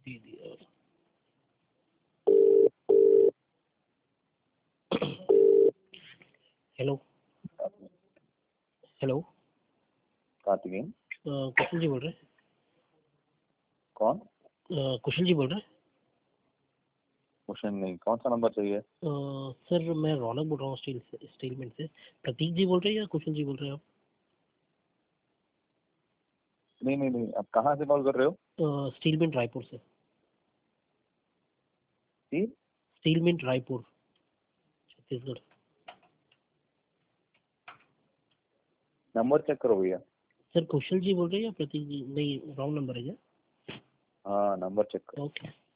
दे दिया। Hello hello, Karthikeyan कुशल जी बोल रहे हैं? कौन? कुशल जी बोल रहे हैं? क्वेश्चन नहीं, कौन सा नंबर चाहिए? सर मैं रौनक बोल रहा हूँ स्टीलमेंट से। प्रतीक जी बोल रहे हैं या कुशल जी बोल रहे हैं आप? नहीं नहीं नहीं, आप कहाँ से कॉल कर रहे हो? स्टीलमेंट रायपुर से। जी? स्टीलमेंट रायपुर, छत्तीसगढ़। नंबर चेक करो भैया। सर कुशल जी बोल रहे हैं या प्रतीक जी? नहीं, रॉन्ग नंबर है क्या? हाँ, नंबर चेक करो। ओके।